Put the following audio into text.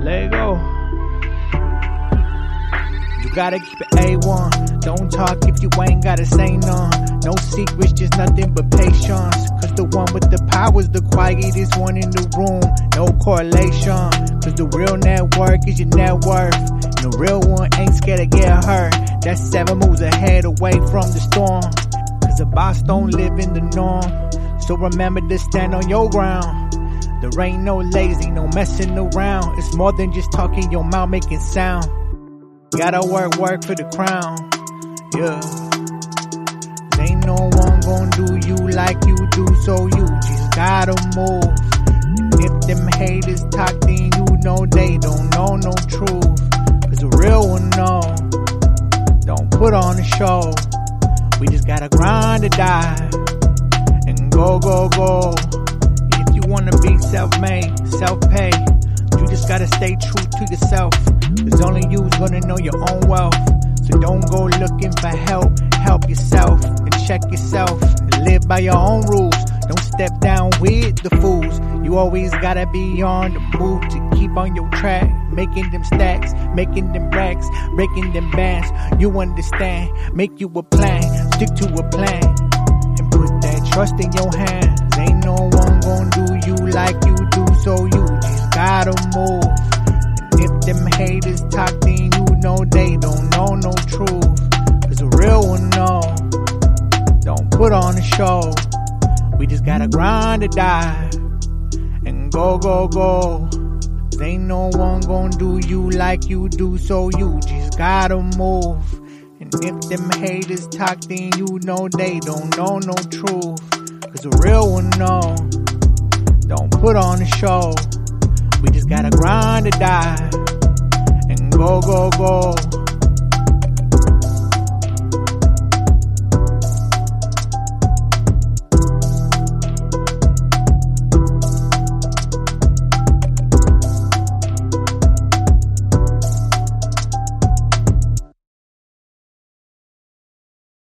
Let it go. You gotta keep it A1. Don't talk if you ain't gotta say none. No secrets, just nothing but patience. Cause the one with the power's the quietest one in the room. No correlation. Cause the real network is your net worth. And the real one ain't scared to get hurt. That's 7 moves ahead away from the storm. Cause the boss don't live in the norm. So remember to stand on your ground. There ain't no lazy, no messing around. It's more than just talking your mouth making sound. Gotta work for the crown. Yeah. Ain't no one gon' do you like you do, so you just gotta move. And if them haters talk, then you know they don't know no truth. Cause the real one know. Don't put on a show. We just gotta grind or die. And go. If you wanna be self-made, self-paid, you just gotta stay true to yourself. Cause only you's gonna know your own wealth. So don't go looking for help. Help yourself and check yourself. And live by your own rules. Don't step down with the fools. You always gotta be on the move to keep on your track. Making them stacks, making them racks, breaking them bands. You understand, make you a plan, stick to a plan. And put that trust in your hands. Ain't no one gon' do you like you do, so you just gotta move. And if them haters talk, then you know they don't know no truth. Cause the real one know. Don't put on a show. We just gotta grind or die. And go. Ain't no one gon' do you like you do, so you just gotta move. And if them haters talk, then you know they don't know no truth. Cause the real one know. Don't put on a show. We just gotta grind or die. And go.